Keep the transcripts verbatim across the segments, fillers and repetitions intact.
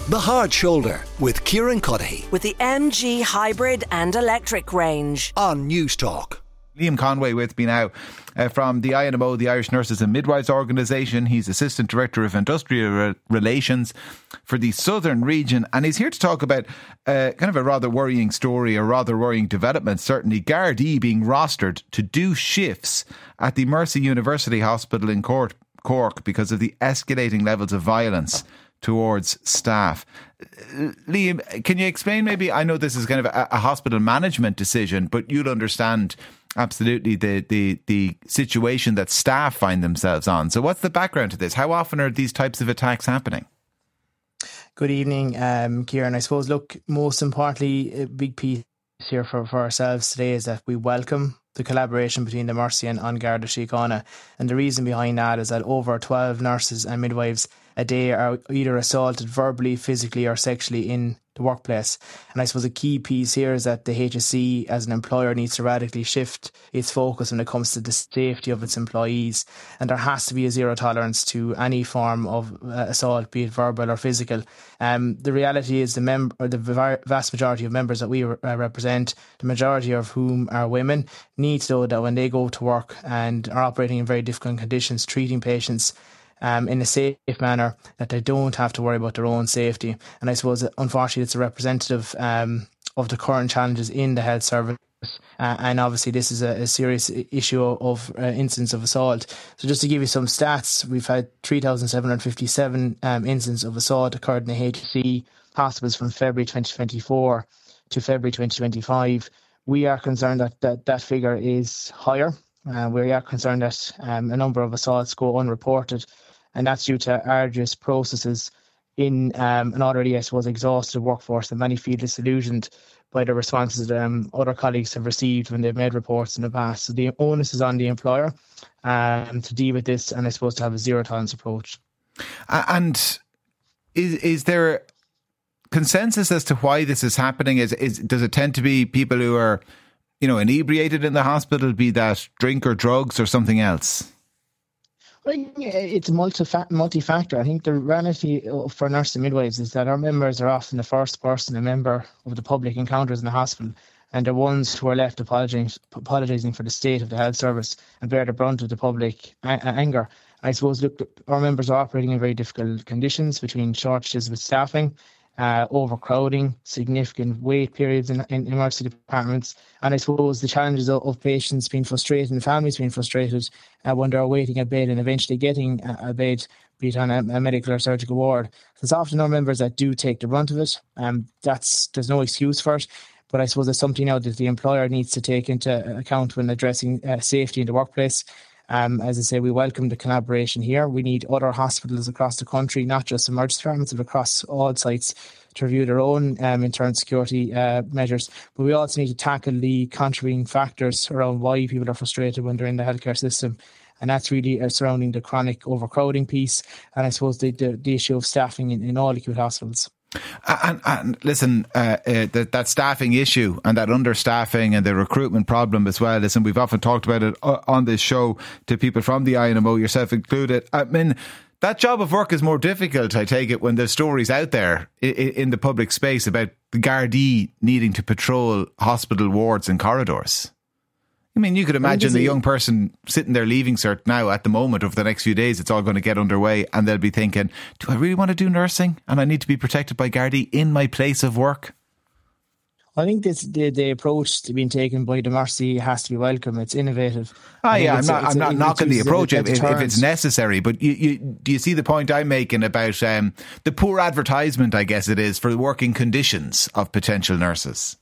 The Hard Shoulder with Kieran Cuddihy. With the M G Hybrid and Electric range. On News Talk. Liam Conway with me now uh, from the I N M O, the Irish Nurses and Midwives Organisation. He's Assistant Director of Industrial Re- Relations for the Southern Region, and he's here to talk about uh, kind of a rather worrying story, a rather worrying development, certainly. Gardaí being rostered to do shifts at the Mercy University Hospital in Cork, Cork because of the escalating levels of violence towards staff. Liam, can you explain maybe, I know this is kind of a, a hospital management decision, but you'll understand absolutely the, the, the situation that staff find themselves on. So what's the background to this? How often are these types of attacks happening? Good evening, um, Kieran. I suppose, look, most importantly, a big piece here for, for ourselves today is that we welcome the collaboration between the Mercy and An Garda Síochána. And the reason behind that is that over twelve nurses and midwives a day are either assaulted verbally, physically or sexually in the workplace. And I suppose a key piece here is that the H S C as an employer needs to radically shift its focus when it comes to the safety of its employees. And there has to be a zero tolerance to any form of uh, assault, be it verbal or physical. Um, the reality is the, mem- or the vast majority of members that we re- uh, represent, the majority of whom are women, need to know that when they go to work and are operating in very difficult conditions, treating patients Um, in a safe manner, that they don't have to worry about their own safety. And I suppose, unfortunately, it's a representative um, of the current challenges in the health service. Uh, and obviously, this is a, a serious issue of uh, incidents of assault. So just to give you some stats, we've had three thousand seven hundred fifty-seven um, incidents of assault occurred in the H S C hospitals from February twenty twenty-four to February twenty twenty-five. We are concerned that that, that figure is higher. Uh, we are concerned that um, a number of assaults go unreported. And that's due to arduous processes in um, an already, I suppose, exhausted workforce, and many feel disillusioned by the responses that um, other colleagues have received when they've made reports in the past. So the onus is on the employer um, to deal with this, and I suppose to have a zero tolerance approach. And is is there consensus as to why this is happening? Is is does it tend to be people who are, you know, inebriated in the hospital, be that drink or drugs or something else? It's multi-factor. I think the reality for nurses and midwives is that our members are often the first person a member of the public encounters in the hospital, and they're ones who are left apologising, apologising for the state of the health service and bear the brunt of the public a- anger. I suppose, look, our members are operating in very difficult conditions between shortages with staffing, Uh, overcrowding, significant wait periods in, in emergency departments, and I suppose the challenges of, of patients being frustrated and families being frustrated uh, when they're waiting a bed and eventually getting a, a bed, be it on a, a medical or surgical ward. So it's often our members that do take the brunt of it. Um, that's there's no excuse for it, but I suppose there's something now that the employer needs to take into account when addressing uh, safety in the workplace. Um, as I say, we welcome the collaboration here. We need other hospitals across the country, not just emergency departments, but across all sites, to review their own um, internal security uh, measures. But we also need to tackle the contributing factors around why people are frustrated when they're in the healthcare system. And that's really uh, surrounding the chronic overcrowding piece, and I suppose the, the, the issue of staffing in, in all acute hospitals. And, and listen, uh, uh, that, that staffing issue and that understaffing and the recruitment problem as well. Listen, we've often talked about it on this show to people from the I N M O, yourself included. I mean, that job of work is more difficult, I take it, when there's stories out there in, in the public space about the Gardaí needing to patrol hospital wards and corridors. I mean, you could imagine the young person sitting there leaving cert now at the moment. Over the next few days, it's all going to get underway, and they'll be thinking, do I really want to do nursing? And I need to be protected by Gardaí in my place of work? I think this the, the approach to being taken by the Mercy has to be welcome. It's innovative. Ah, yeah, I'm not, I'm not knocking the approach if, if it's necessary, but you, you, do you see the point I'm making about um, the poor advertisement, I guess it is, for the working conditions of potential nurses?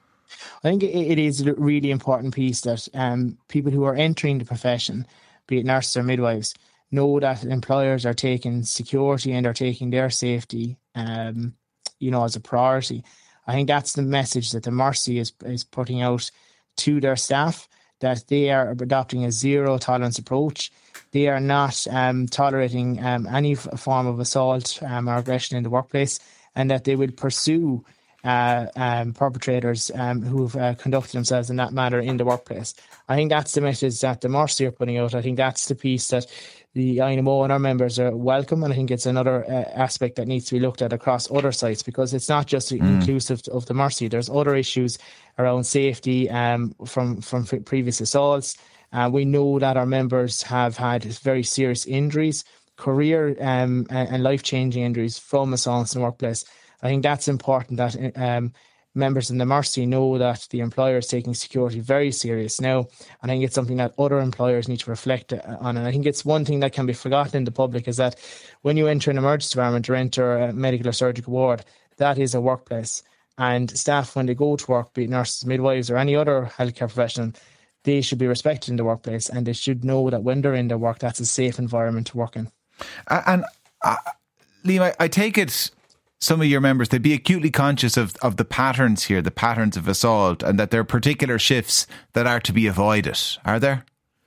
I think it is a really important piece that um, people who are entering the profession, be it nurses or midwives, know that employers are taking security and are taking their safety, um, you know, as a priority. I think that's the message that the Mercy is is putting out to their staff, that they are adopting a zero tolerance approach. They are not um, tolerating um, any f- form of assault um, or aggression in the workplace, and that they will pursue Uh, um, perpetrators um, who have uh, conducted themselves in that manner in the workplace. I think that's the message that the Mercy are putting out. I think that's the piece that the I N M O and our members are welcome, and I think it's another uh, aspect that needs to be looked at across other sites, because it's not just mm. inclusive of the Mercy. There's other issues around safety um, from, from previous assaults. Uh, we know that our members have had very serious injuries, career um, and life-changing injuries from assaults in the workplace. I think that's important, that um, members in the Mercy know that the employer is taking security very serious now. And I think it's something that other employers need to reflect on. And I think it's one thing that can be forgotten in the public, is that when you enter an emergency department or enter a medical or surgical ward, that is a workplace. And staff, when they go to work, be it nurses, midwives or any other healthcare professional, they should be respected in the workplace, and they should know that when they're in their work, that's a safe environment to work in. Uh, and uh, Liam, I, I take it some of your members, they'd be acutely conscious of, of the patterns here, the patterns of assault, and that there are particular shifts that are to be avoided. Are there?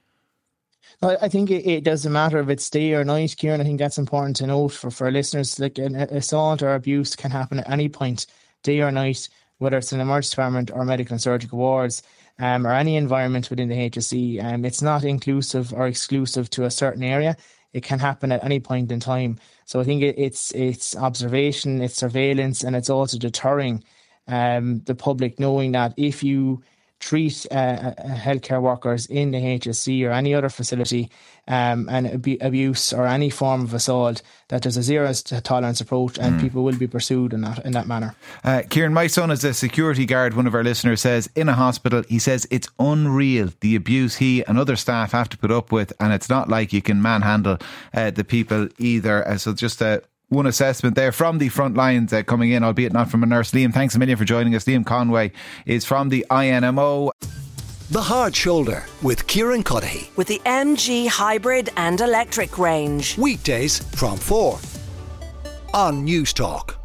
I think it, it doesn't matter if it's day or night, Kieran. I think that's important to note for, for our listeners. Like, an assault or abuse can happen at any point, day or night, whether it's in an emergency department or medical and surgical wards. Um, or any environment within the H S E. Um, it's not inclusive or exclusive to a certain area. It can happen at any point in time. So I think it, it's it's observation, it's surveillance, and it's also deterring um, the public, knowing that if you treat uh, healthcare workers in the H S E or any other facility um, and ab- abuse or any form of assault, that there's a zero tolerance approach, and mm. people will be pursued in that in that manner. Uh, Kieran, my son is a security guard. One of our listeners says, in a hospital, he says it's unreal the abuse he and other staff have to put up with, and it's not like you can manhandle uh, the people either. Uh, so just uh, one assessment there from the front lines uh, coming in, albeit not from a nurse. Liam, thanks a million for joining us. Liam Conway is from the I N M O. The Hard Shoulder with Kieran Cuddihy. With the M G hybrid and electric range. Weekdays from four on News Talk.